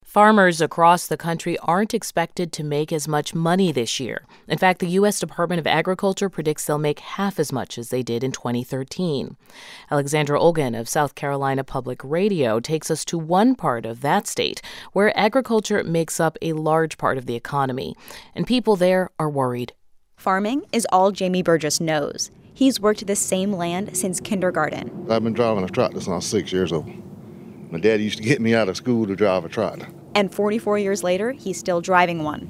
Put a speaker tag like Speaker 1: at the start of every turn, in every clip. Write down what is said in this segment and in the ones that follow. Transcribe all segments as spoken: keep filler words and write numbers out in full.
Speaker 1: Farmers across the country aren't expected to make as much money this year. In fact, the U S Department of Agriculture predicts they'll make half as much as they did in twenty thirteen. Alexandra Olgan of South Carolina Public Radio takes us to one part of that state where agriculture makes up a large part of the economy, and people there are worried.
Speaker 2: Farming is all Jamie Burgess knows. He's worked the same land since kindergarten.
Speaker 3: I've been driving a tractor since I was six years old. My dad used to get me out of school to drive a tractor.
Speaker 2: And forty-four years later, he's still driving one.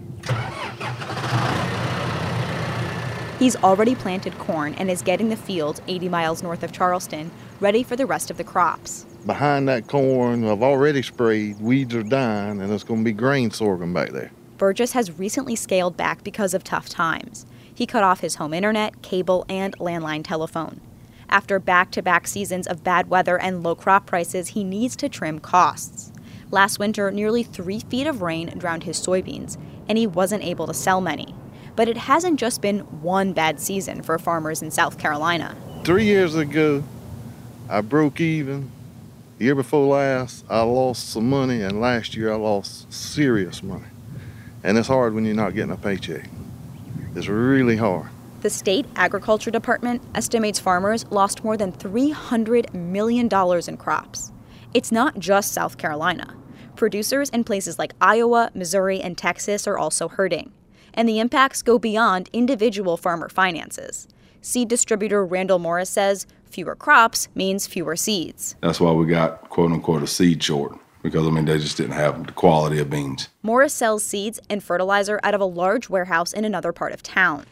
Speaker 2: He's already planted corn and is getting the fields eighty miles north of Charleston ready for the rest of the crops.
Speaker 3: Behind that corn, I've already sprayed, weeds are dying, and there's going to be grain sorghum back there.
Speaker 2: Burgess has recently scaled back because of tough times. He cut off his home internet, cable, and landline telephone. After back-to-back seasons of bad weather and low crop prices, he needs to trim costs. Last winter, nearly three feet of rain drowned his soybeans, and he wasn't able to sell many. But it hasn't just been one bad season for farmers in South Carolina.
Speaker 3: Three years ago, I broke even. The year before last, I lost some money, and last year I lost serious money. And it's hard when you're not getting a paycheck. It's really hard.
Speaker 2: The state agriculture department estimates farmers lost more than three hundred million dollars in crops. It's not just South Carolina. Producers in places like Iowa, Missouri, and Texas are also hurting. And the impacts go beyond individual farmer finances. Seed distributor Randall Morris says fewer crops means fewer seeds.
Speaker 4: That's why we got, quote unquote, a seed short. Because, I mean, they just didn't have the quality of beans.
Speaker 2: Morris sells seeds and fertilizer out of a large warehouse in another part of town.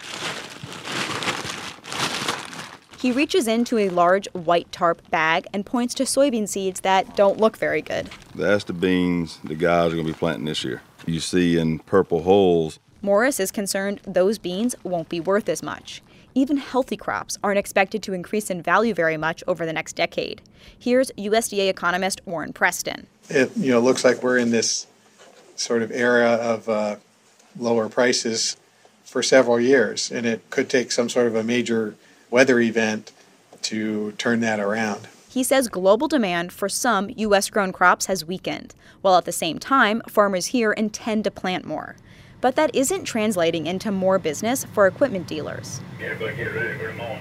Speaker 2: He reaches into a large white tarp bag and points to soybean seeds that don't look very good.
Speaker 4: That's the beans the guys are going to be planting this year. You see in purple holes.
Speaker 2: Morris is concerned those beans won't be worth as much. Even healthy crops aren't expected to increase in value very much over the next decade. Here's U S D A economist Warren Preston.
Speaker 5: It you know looks like we're in this sort of era of uh, lower prices for several years, and it could take some sort of a major weather event to turn that around.
Speaker 2: He says global demand for some U S-grown crops has weakened, while at the same time, farmers here intend to plant more. But that isn't translating into more business for equipment dealers.
Speaker 6: Everybody get ready for the morning.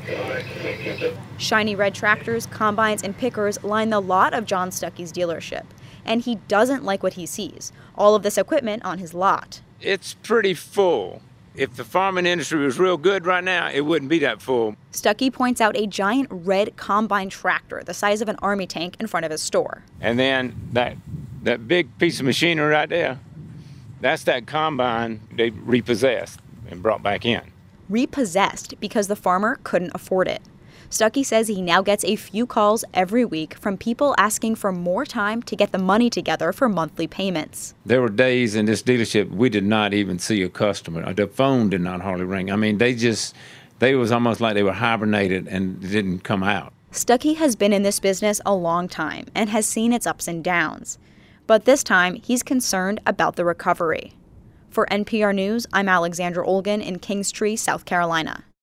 Speaker 2: Shiny red tractors, combines, and pickers line the lot of John Stuckey's dealership. And he doesn't like what he sees, all of this equipment on his lot.
Speaker 6: It's pretty full. If the farming industry was real good right now, it wouldn't be that full.
Speaker 2: Stuckey points out a giant red combine tractor the size of an army tank in front of his store.
Speaker 6: And then that that big piece of machinery right there, that's that combine they repossessed and brought back in.
Speaker 2: Repossessed because the farmer couldn't afford it. Stuckey says he now gets a few calls every week from people asking for more time to get the money together for monthly payments.
Speaker 6: There were days in this dealership we did not even see a customer. The phone did not hardly ring. I mean, they just, they was almost like they were hibernated and didn't come out.
Speaker 2: Stuckey has been in this business a long time and has seen its ups and downs. But this time, he's concerned about the recovery. For N P R News, I'm Alexandra Olgan in Kingstree, South Carolina.